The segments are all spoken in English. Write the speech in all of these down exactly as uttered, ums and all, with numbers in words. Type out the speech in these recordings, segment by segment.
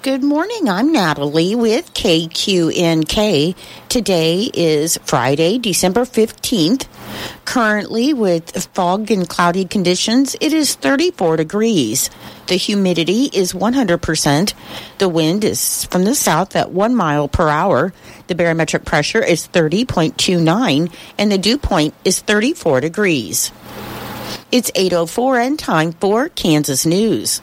Good morning. I'm Natalie with K Q N K. Today is Friday, December fifteenth. Currently, with fog and cloudy conditions, it is thirty-four degrees. The humidity is one hundred percent. The wind is from the south at one mile per hour. The barometric pressure is thirty point two nine, and the dew point is thirty-four degrees. It's eight oh four and time for Kansas News.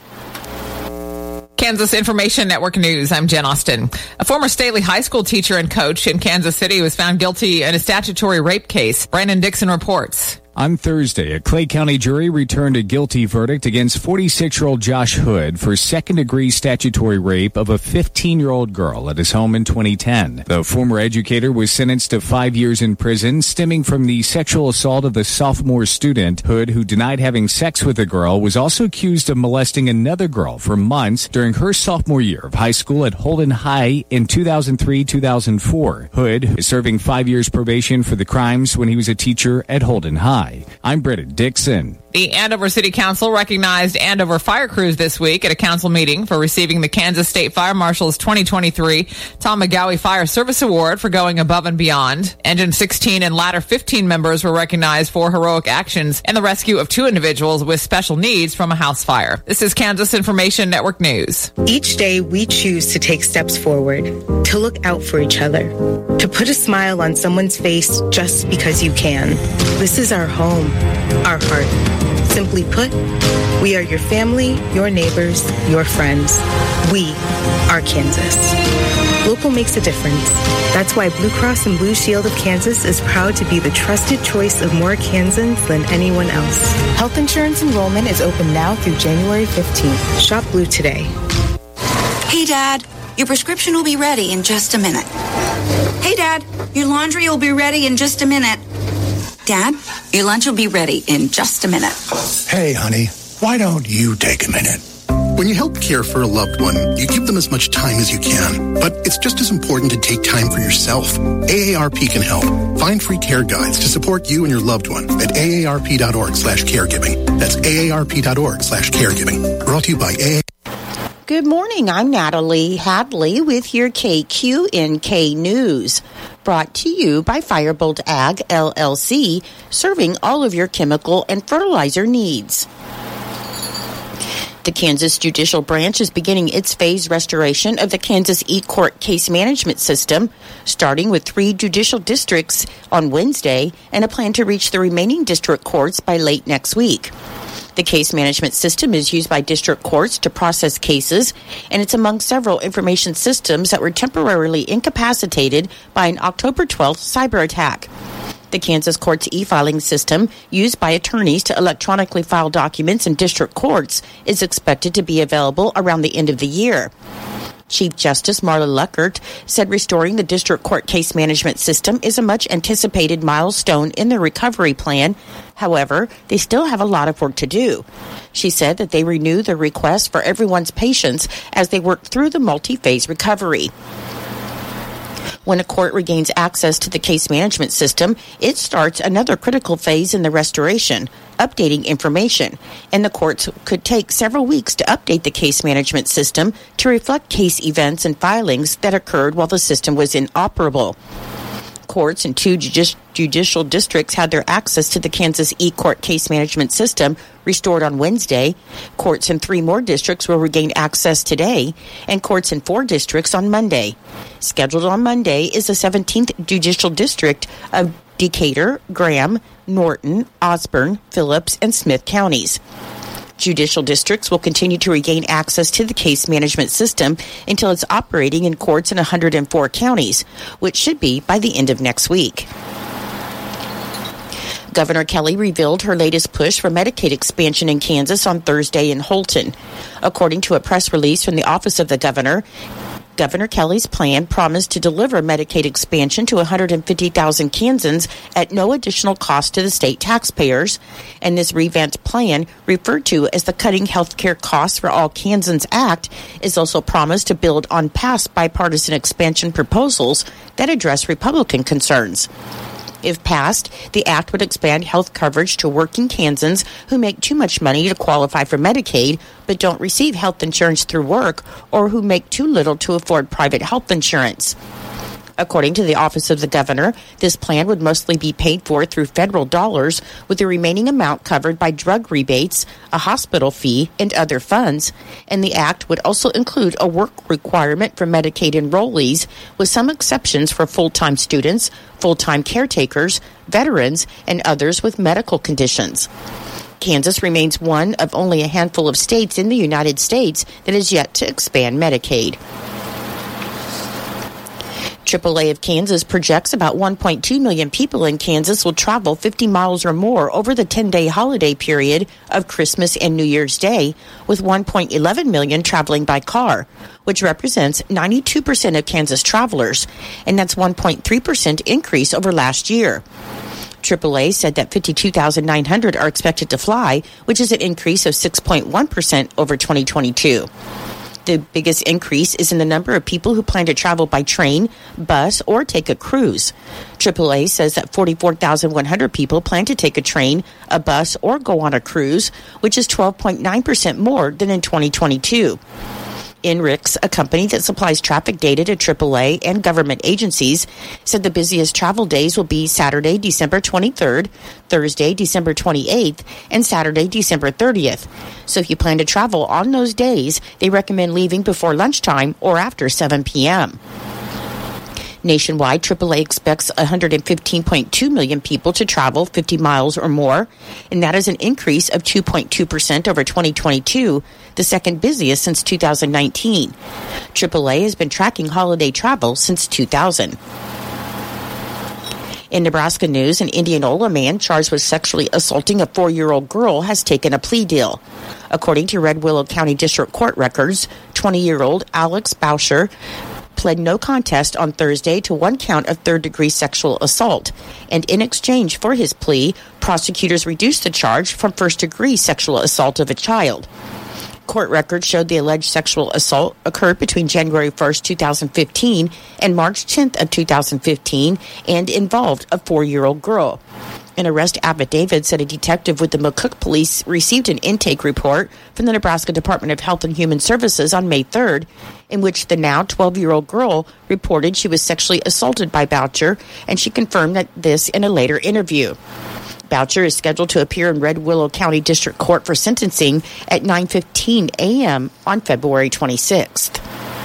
Kansas Information Network News. I'm Jen Austin. A former Staley High School teacher and coach in Kansas City was found guilty in a statutory rape case. Brandon Dixon reports. On Thursday, a Clay County jury returned a guilty verdict against forty-six-year-old Josh Hood for second-degree statutory rape of a fifteen-year-old girl at his home in twenty ten. The former educator was sentenced to five years in prison, stemming from the sexual assault of the sophomore student. Hood, who denied having sex with the girl, was also accused of molesting another girl for months during her sophomore year of high school at Holden High in two thousand three to two thousand four. Hood is serving five years probation for the crimes when he was a teacher at Holden High. I'm Brendan Dixon. The Andover City Council recognized Andover fire crews this week at a council meeting for receiving the Kansas State Fire Marshal's twenty twenty-three Tom McGowie Fire Service Award for going above and beyond. Engine sixteen and Ladder fifteen members were recognized for heroic actions and the rescue of two individuals with special needs from a house fire. This is Kansas Information Network News. Each day we choose to take steps forward, to look out for each other, to put a smile on someone's face just because you can. This is our home, our heart. Simply put, we are your family, your neighbors, your friends. We are Kansas. Local makes a difference. That's why Blue Cross and Blue Shield of Kansas is proud to be the trusted choice of more Kansans than anyone else. Health insurance enrollment is open now through January fifteenth. Shop Blue today. Hey, Dad, your prescription will be ready in just a minute. Hey, Dad, your laundry will be ready in just a minute. Dad, your lunch will be ready in just a minute. Hey, honey, why don't you take a minute? When you help care for a loved one, you give them as much time as you can. But it's just as important to take time for yourself. A A R P can help. Find free care guides to support you and your loved one at A A R P dot org slash caregiving. That's A A R P dot org slash caregiving. Brought to you by A A R P. Good morning. I'm Natalie Hadley with your K Q N K News. Brought to you by Firebolt Ag, L L C, serving all of your chemical and fertilizer needs. The Kansas Judicial Branch is beginning its phased restoration of the Kansas E-Court case management system, starting with three judicial districts on Wednesday and a plan to reach the remaining district courts by late next week. The case management system is used by district courts to process cases, and it's among several information systems that were temporarily incapacitated by an October twelfth cyber attack. The Kansas Courts e-filing system, used by attorneys to electronically file documents in district courts, is expected to be available around the end of the year. Chief Justice Marla Luckert said restoring the district court case management system is a much-anticipated milestone in the recovery plan. However, they still have a lot of work to do. She said that they renew the request for everyone's patience as they work through the multi-phase recovery. When a court regains access to the case management system, it starts another critical phase in the restoration, updating information, and the courts could take several weeks to update the case management system to reflect case events and filings that occurred while the system was inoperable. Courts in two judici- judicial districts had their access to the Kansas E-Court case management system restored on Wednesday. Courts in three more districts will regain access today, and courts in four districts on Monday. Scheduled on Monday is the seventeenth Judicial District of Decatur, Graham, Norton, Osborne, Phillips, and Smith counties. Judicial districts will continue to regain access to the case management system until it's operating in courts in one hundred four counties, which should be by the end of next week. Governor Kelly revealed her latest push for Medicaid expansion in Kansas on Thursday in Holton. According to a press release from the Office of the Governor, Governor Kelly's plan promised to deliver Medicaid expansion to one hundred fifty thousand Kansans at no additional cost to the state taxpayers. And this revamped plan, referred to as the Cutting Healthcare Costs for All Kansans Act, is also promised to build on past bipartisan expansion proposals that address Republican concerns. If passed, the act would expand health coverage to working Kansans who make too much money to qualify for Medicaid but don't receive health insurance through work, or who make too little to afford private health insurance. According to the Office of the Governor, this plan would mostly be paid for through federal dollars, with the remaining amount covered by drug rebates, a hospital fee, and other funds. And the act would also include a work requirement for Medicaid enrollees, with some exceptions for full-time students, full-time caretakers, veterans, and others with medical conditions. Kansas remains one of only a handful of states in the United States that has yet to expand Medicaid. triple A of Kansas projects about one point two million people in Kansas will travel fifty miles or more over the ten-day holiday period of Christmas and New Year's Day, with one point one one million traveling by car, which represents ninety-two percent of Kansas travelers, and that's one point three percent increase over last year. triple A said that fifty-two thousand nine hundred are expected to fly, which is an increase of six point one percent over twenty twenty-two. The biggest increase is in the number of people who plan to travel by train, bus, or take a cruise. triple A says that forty-four thousand one hundred people plan to take a train, a bus, or go on a cruise, which is twelve point nine percent more than in twenty twenty-two. INRIX, a company that supplies traffic data to triple A and government agencies, said the busiest travel days will be Saturday, December twenty-third, Thursday, December twenty-eighth, and Saturday, December thirtieth. So if you plan to travel on those days, they recommend leaving before lunchtime or after seven p.m. Nationwide, triple A expects one hundred fifteen point two million people to travel fifty miles or more, and that is an increase of two point two percent over twenty twenty-two, the second busiest since two thousand nineteen. triple A has been tracking holiday travel since two thousand. In Nebraska news, an Indianola man charged with sexually assaulting a four-year-old girl has taken a plea deal. According to Red Willow County District Court records, twenty-year-old Alex Boucher pled no contest on Thursday to one count of third-degree sexual assault, and in exchange for his plea, prosecutors reduced the charge from first-degree sexual assault of a child. Court records showed the alleged sexual assault occurred between January first, two thousand fifteen and March tenth of two thousand fifteen and involved a four-year-old girl. An arrest affidavit said a detective with the McCook Police received an intake report from the Nebraska Department of Health and Human Services on May third, in which the now twelve-year-old girl reported she was sexually assaulted by Boucher, and she confirmed that this in a later interview. Boucher is scheduled to appear in Red Willow County District Court for sentencing at nine fifteen a.m. on February twenty-sixth.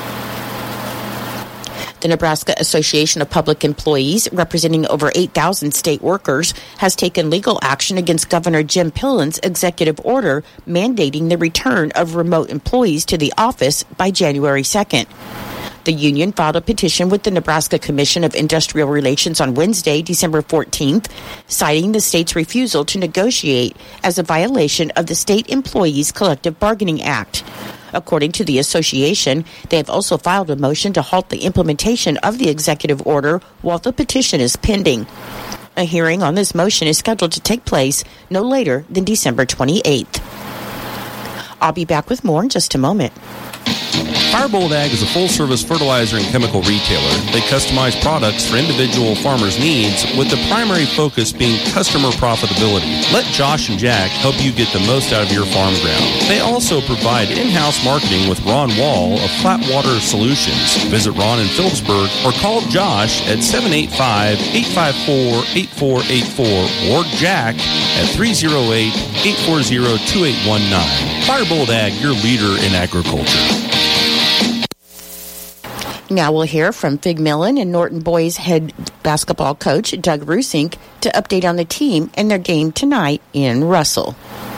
The Nebraska Association of Public Employees, representing over eight thousand state workers, has taken legal action against Governor Jim Pillen's executive order mandating the return of remote employees to the office by January second. The union filed a petition with the Nebraska Commission of Industrial Relations on Wednesday, December fourteenth, citing the state's refusal to negotiate as a violation of the State Employees Collective Bargaining Act. According to the association, they have also filed a motion to halt the implementation of the executive order while the petition is pending. A hearing on this motion is scheduled to take place no later than December twenty-eighth. I'll be back with more in just a moment. Firebolt Ag is a full-service fertilizer and chemical retailer. They customize products for individual farmers' needs, with the primary focus being customer profitability. Let Josh and Jack help you get the most out of your farm ground. They also provide in-house marketing with Ron Wall of Flatwater Solutions. Visit Ron in Phillipsburg or call Josh at seven eight five, eight five four, eight four eight four or Jack at three oh eight, eight four zero, two eight one nine. Firebolt Ag, your leader in agriculture. Now we'll hear from Fig Millen and Norton Boys head basketball coach Doug Rusink to update on the team and their game tonight in Russell.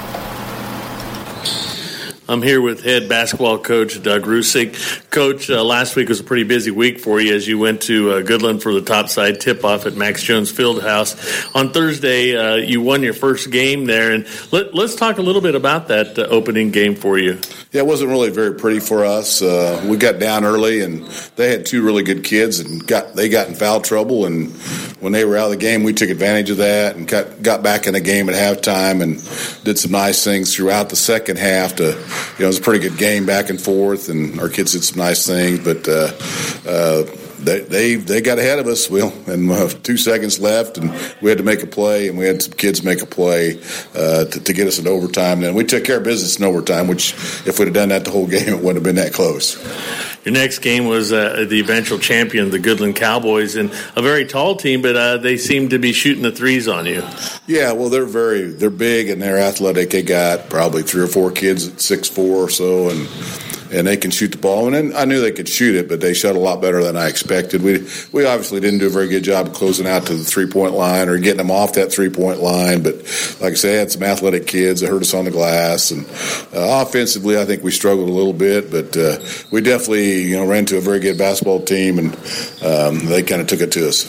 I'm here with head basketball coach Doug Rusink. Coach, uh, last week was a pretty busy week for you as you went to uh, Goodland for the topside tip-off at Max Jones Fieldhouse. On Thursday, uh, you won your first game there, and let, let's talk a little bit about that uh, opening game for you. Yeah, it wasn't really very pretty for us. Uh, we got down early, and they had two really good kids, and got they got in foul trouble. And when they were out of the game, we took advantage of that and got, got back in the game at halftime and did some nice things throughout the second half. To, you know, it was a pretty good game back and forth, and our kids did some nice things. But uh, uh, they, they they got ahead of us. Well, and uh, two seconds left, and we had to make a play, and we had some kids make a play uh, to, to get us in overtime. And we took care of business in overtime, which if we'd have done that the whole game, it wouldn't have been that close. Your next game was uh, the eventual champion, the Goodland Cowboys, and a very tall team, but uh, they seem to be shooting the threes on you. Yeah, well, they're very they're big and they're athletic. They got probably three or four kids at six four or so, and and they can shoot the ball. And then I knew they could shoot it, but they shot a lot better than I expected. We we obviously didn't do a very good job of closing out to the three-point line or getting them off that three-point line. But like I said, I had some athletic kids that hurt us on the glass. And uh, offensively, I think we struggled a little bit, but uh, we definitely you know ran into a very good basketball team, and um, they kind of took it to us.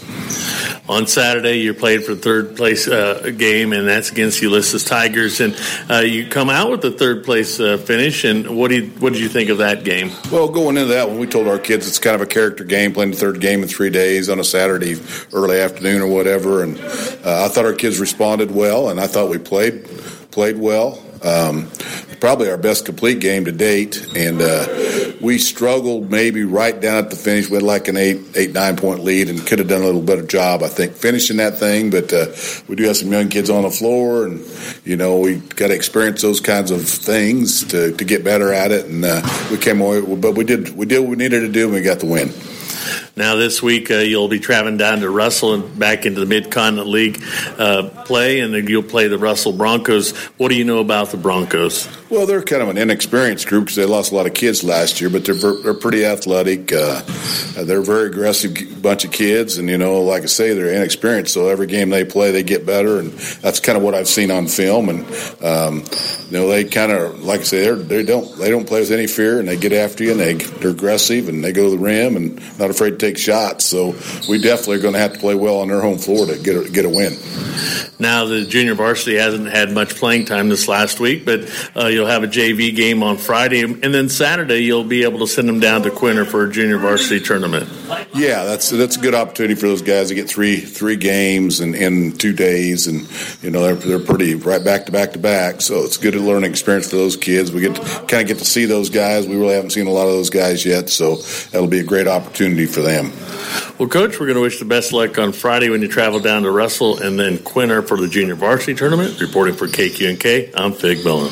On Saturday, you played for third place uh, game, and that's against Ulysses Tigers. And uh, you come out with the third place uh, finish. And what do you, what did you think of that game? Well, going into that one, we told our kids it's kind of a character game, playing the third game in three days on a Saturday early afternoon or whatever. And uh, I thought our kids responded well, and I thought we played played well. Um, probably our best complete game to date, and uh, we struggled maybe right down at the finish. We had like an eight, eight, nine point lead, and could have done a little better job, I think, finishing that thing. But uh, we do have some young kids on the floor, and you know we got to experience those kinds of things to, to get better at it. And uh, we came away, but we did we did what we needed to do, and we got the win. Now this week uh, you'll be traveling down to Russell and back into the Mid-Continent League uh, play, and then you'll play the Russell Broncos. What do you know about the Broncos? Well, they're kind of an inexperienced group because they lost a lot of kids last year, but they're they're pretty athletic. Uh, they're a very aggressive bunch of kids, and you know, like I say, they're inexperienced. So every game they play, they get better, and that's kind of what I've seen on film. And um, you know, they kind of, like I say, they're, they don't they don't play with any fear, and they get after you, and they they're aggressive, and they go to the rim, and not afraid to take shots. So we definitely are going to have to play well on their home floor to get a, get a win. Now the junior varsity hasn't had much playing time this last week, but uh, you'll have a J V game on Friday, and then Saturday you'll be able to send them down to Quinter for a junior varsity tournament. Yeah, that's that's a good opportunity for those guys to get three three games in, in two days, and you know they're they're pretty right back to back to back. So it's a good learning experience for those kids. We get to, kind of get to see those guys. We really haven't seen a lot of those guys yet, so that'll be a great opportunity for them. Well, Coach, we're going to wish the best luck on Friday when you travel down to Russell and then Quinter for the junior varsity tournament. Reporting for K Q N K, I'm Fig Bowen.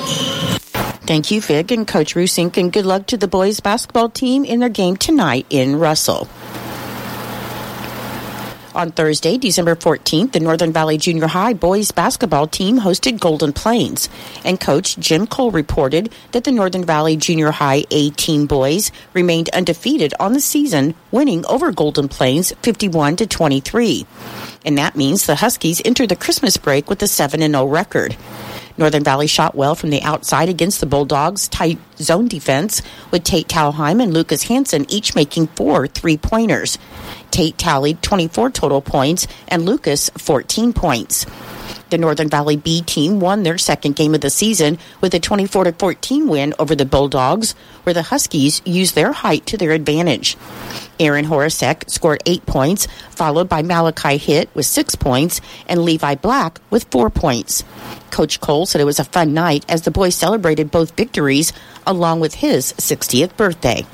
Thank you, Fig and Coach Rusink, and good luck to the boys basketball team in their game tonight in Russell. On Thursday, December fourteenth, the Northern Valley Junior High boys basketball team hosted Golden Plains, and Coach Jim Cole reported that the Northern Valley Junior High A-team boys remained undefeated on the season, winning over Golden Plains fifty-one to twenty-three. And that means the Huskies enter the Christmas break with a seven and oh record. Northern Valley shot well from the outside against the Bulldogs' tight zone defense, with Tate Talheim and Lucas Hansen each making four three-pointers. Tate tallied twenty-four total points and Lucas fourteen points. The Northern Valley B team won their second game of the season with a twenty-four to fourteen win over the Bulldogs, where the Huskies used their height to their advantage. Aaron Horacek scored eight points, followed by Malachi Hitt with six points and Levi Black with four points. Coach Cole said it was a fun night as the boys celebrated both victories along with his sixtieth birthday.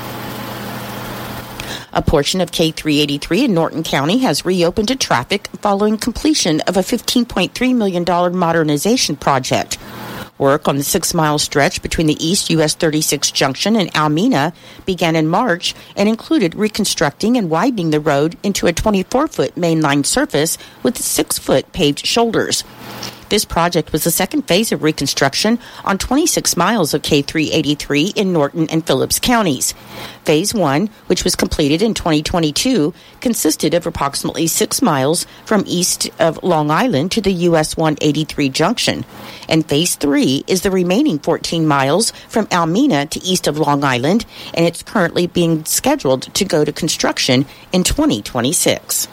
A portion of K three eighty-three in Norton County has reopened to traffic following completion of a fifteen point three million dollars modernization project. Work on the six-mile stretch between the East U S thirty-six Junction and Almena began in March and included reconstructing and widening the road into a twenty-four foot mainline surface with six-foot paved shoulders. This project was the second phase of reconstruction on twenty-six miles of K three eighty-three in Norton and Phillips counties. Phase one, which was completed in twenty twenty-two, consisted of approximately six miles from east of Long Island to the U S one eighty-three junction. And Phase three is the remaining fourteen miles from Almena to east of Long Island, and it's currently being scheduled to go to construction in twenty twenty-six.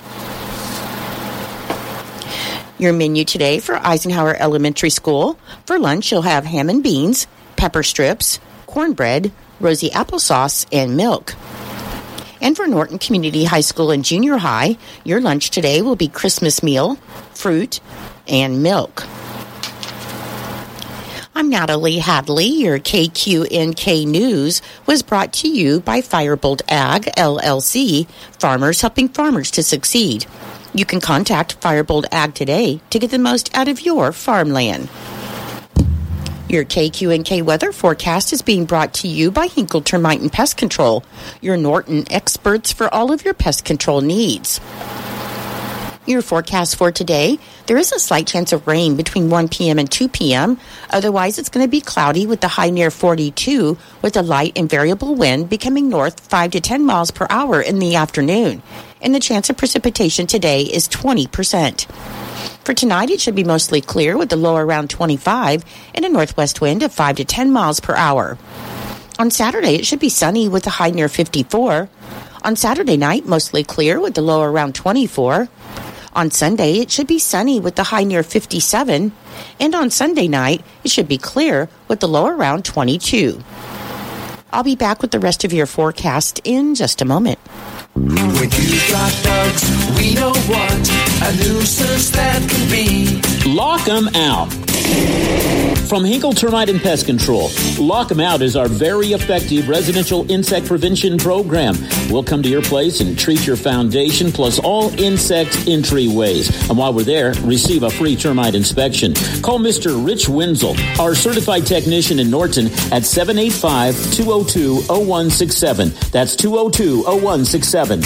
Your menu today for Eisenhower Elementary School. For lunch, you'll have ham and beans, pepper strips, cornbread, rosy applesauce, and milk. And for Norton Community High School and Junior High, your lunch today will be Christmas meal, fruit, and milk. I'm Natalie Hadley. Your K Q N K News was brought to you by Firebolt Ag, L L C, farmers helping farmers to succeed. You can contact Firebolt Ag today to get the most out of your farmland. Your K Q N K weather forecast is being brought to you by Hinkle Termite and Pest Control, your Norton experts for all of your pest control needs. Your forecast for today, there is a slight chance of rain between one p.m. and two p.m. Otherwise, it's going to be cloudy with the high near forty-two, with a light and variable wind becoming north five to ten miles per hour in the afternoon. And the chance of precipitation today is twenty percent. For tonight, it should be mostly clear with the low around twenty-five and a northwest wind of five to ten miles per hour. On Saturday, it should be sunny with a high near fifty-four. On Saturday night, mostly clear with the low around twenty-four. On Sunday, it should be sunny with the high near fifty-seven. And on Sunday night, it should be clear with the low around twenty-two. I'll be back with the rest of your forecast in just a moment. When you got bugs, we know what a nuisance that can be. Lock 'em out. From Hinkle Termite and Pest Control, Lock 'em Out is our very effective residential insect prevention program. We'll come to your place and treat your foundation plus all insect entryways. And while we're there, receive a free termite inspection. Call Mister Rich Wenzel, our certified technician in Norton, at seven eight five, two oh two, oh one six seven. That's two oh two, oh one six seven.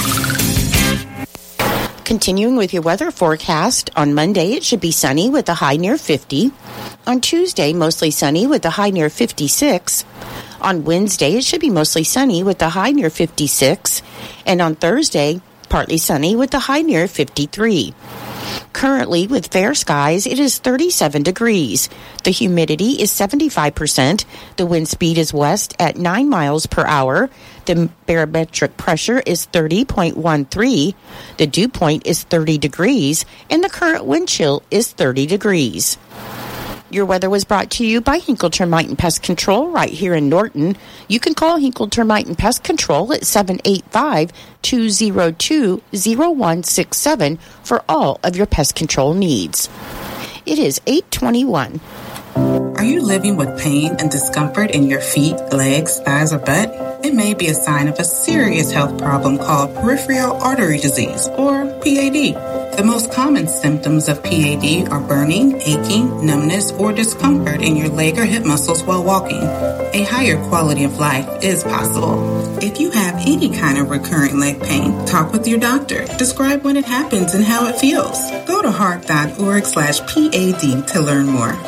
Continuing with your weather forecast, on Monday it should be sunny with a high near fifty. On Tuesday, mostly sunny with a high near fifty-six. On Wednesday, it should be mostly sunny with a high near fifty-six. And on Thursday, partly sunny with a high near fifty-three. Currently, with fair skies, it is thirty-seven degrees. The humidity is seventy-five percent. The wind speed is west at nine miles per hour. The barometric pressure is thirty point one three. The dew point is thirty degrees. And the current wind chill is thirty degrees. Your weather was brought to you by Hinkle Termite and Pest Control right here in Norton. You can call Hinkle Termite and Pest Control at seven eight five, two oh two, oh one six seven for all of your pest control needs. It is eight twenty-one. Are you living with pain and discomfort in your feet, legs, thighs, or butt? It may be a sign of a serious health problem called peripheral artery disease, or P A D. The most common symptoms of P A D are burning, aching, numbness, or discomfort in your leg or hip muscles while walking. A higher quality of life is possible. If you have any kind of recurring leg pain, talk with your doctor. Describe when it happens and how it feels. Go to heart.org slash PAD to learn more.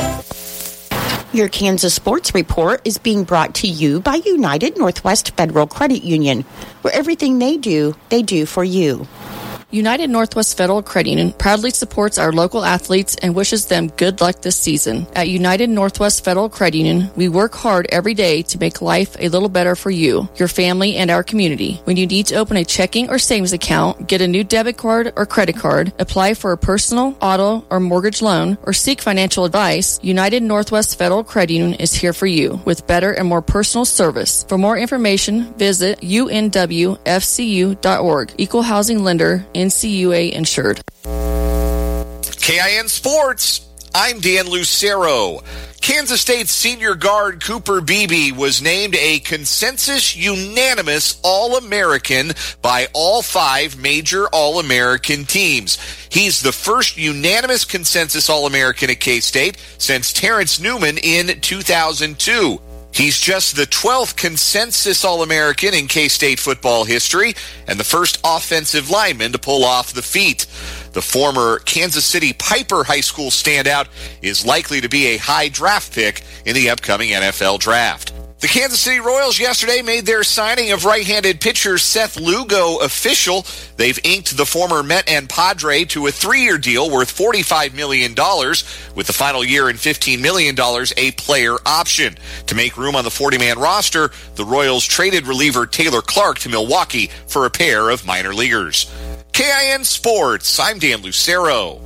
Your Kansas Sports Report is being brought to you by United Northwest Federal Credit Union, where everything they do, they do for you. United Northwest Federal Credit Union proudly supports our local athletes and wishes them good luck this season. At United Northwest Federal Credit Union, we work hard every day to make life a little better for you, your family, and our community. When you need to open a checking or savings account, get a new debit card or credit card, apply for a personal, auto, or mortgage loan, or seek financial advice, United Northwest Federal Credit Union is here for you with better and more personal service. For more information, visit U N W F C U dot org. Equal Housing Lender, N C U A insured. K I N Sports, I'm Dan Lucero. Kansas State senior guard Cooper Beebe was named a consensus unanimous All-American by all five major All-American teams. He's the first unanimous consensus All-American at K-State since Terrence Newman in two thousand two. He's just the twelfth consensus All-American in K-State football history and the first offensive lineman to pull off the feat. The former Kansas City Piper High School standout is likely to be a high draft pick in the upcoming N F L draft. The Kansas City Royals yesterday made their signing of right-handed pitcher Seth Lugo official. They've inked the former Met and Padre to a three-year deal worth forty-five million dollars, with the final year and fifteen million dollars a player option. To make room on the forty-man roster, the Royals traded reliever Taylor Clark to Milwaukee for a pair of minor leaguers. K I N Sports, I'm Dan Lucero.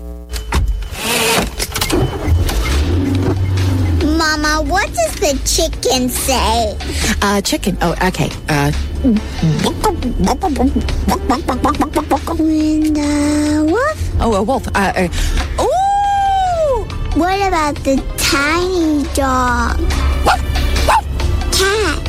Mama, what does the chicken say? Uh, chicken. Oh, okay. Uh. And, uh, wolf? Oh, a wolf. Uh, uh, ooh! What about the tiny dog. Cat.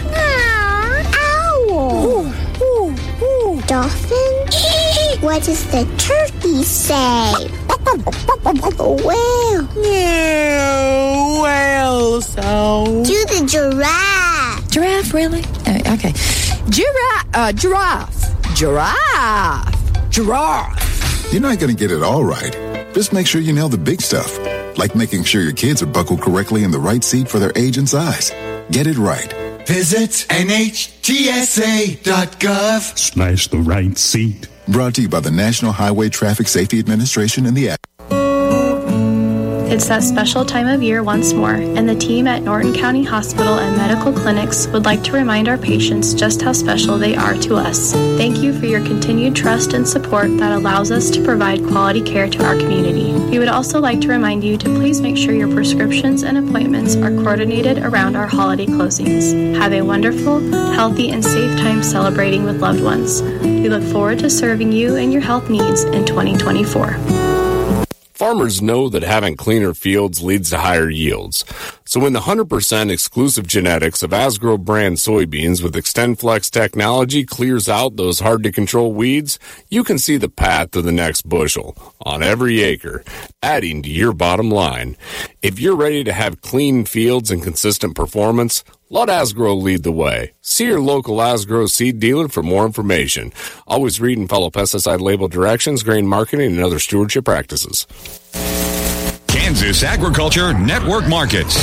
Owl. Ooh, ooh, ooh. Dolphin. What does the turkey say? Whale. Yeah, whale sound. Do the giraffe. Giraffe, really? Uh, okay. Giraffe. Uh, giraffe. Giraffe. Giraffe. You're not going to get it all right. Just make sure you nail the big stuff, like making sure your kids are buckled correctly in the right seat for their age and size. Get it right. Visit N H T S A dot gov slash the right seat. Brought to you by the National Highway Traffic Safety Administration and the Act. It's that special time of year once more, and the team at Norton County Hospital and Medical Clinics would like to remind our patients just how special they are to us. Thank you for your continued trust and support that allows us to provide quality care to our community. We would also like to remind you to please make sure your prescriptions and appointments are coordinated around our holiday closings. Have a wonderful, healthy, and safe time celebrating with loved ones. We look forward to serving you and your health needs in twenty twenty-four. Farmers know that having cleaner fields leads to higher yields. So when the one hundred percent exclusive genetics of Asgrow brand soybeans with XtendFlex technology clears out those hard-to-control weeds, you can see the path to the next bushel on every acre, adding to your bottom line. If you're ready to have clean fields and consistent performance, let Asgrow lead the way. See your local Asgrow seed dealer for more information. Always read and follow pesticide label directions, grain marketing, and other stewardship practices. Kansas Agriculture Network Markets.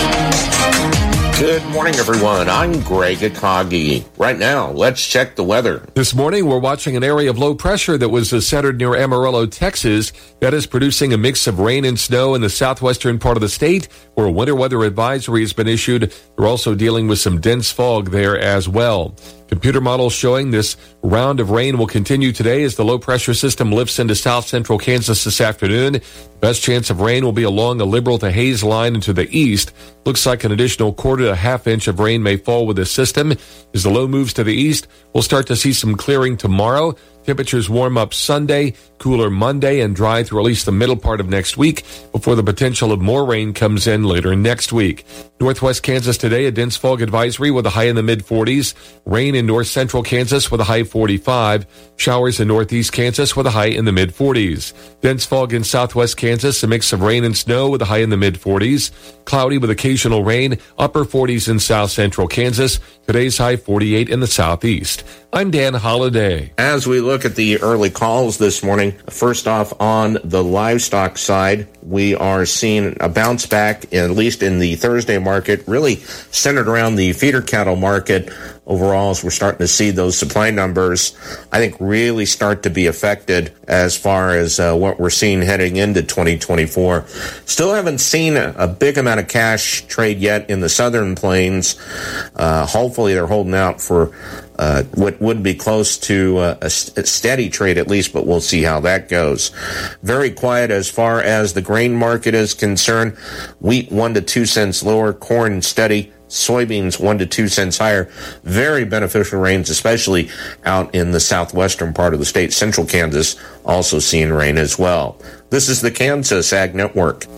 Good morning, everyone. I'm Greg Akagi. Right now, let's check the weather. This morning, we're watching an area of low pressure that was uh, centered near Amarillo, Texas. That is producing a mix of rain and snow in the southwestern part of the state, where a winter weather advisory has been issued. We're also dealing with some dense fog there as well. Computer models showing this round of rain will continue today as the low-pressure system lifts into south-central Kansas this afternoon. Best chance of rain will be along the Liberal to Hays line and to the east. Looks like an additional quarter to a half inch of rain may fall with this system. As the low moves to the east, we'll start to see some clearing tomorrow. Temperatures warm up Sunday, cooler Monday, and dry through at least the middle part of next week before the potential of more rain comes in later next week. Northwest Kansas today, a dense fog advisory with a high in the mid forties. Rain in north central Kansas with a high forty-five. Showers in northeast Kansas with a high in the mid forties. Dense fog in southwest Kansas, a mix of rain and snow with a high in the mid forties. Cloudy with occasional rain, upper forties in south central Kansas. Today's high forty-eight in the southeast. I'm Dan Holliday. As we look at the early calls this morning, first off on the livestock side, we are seeing a bounce back, at least in the Thursday market, really centered around the feeder cattle market. Overall, as we're starting to see those supply numbers, I think really start to be affected as far as uh, what we're seeing heading into twenty twenty-four. Still haven't seen a, a big amount of cash trade yet in the southern plains. Uh, hopefully they're holding out for uh, what would be close to uh, a, st- a steady trade at least, but we'll see how that goes. Very quiet as far as the grain market is concerned. Wheat one to two cents lower, corn steady. Soybeans one to two cents higher. Very beneficial rains, especially out in the southwestern part of the state. Central Kansas also seeing rain as well. This is the Kansas Ag Network.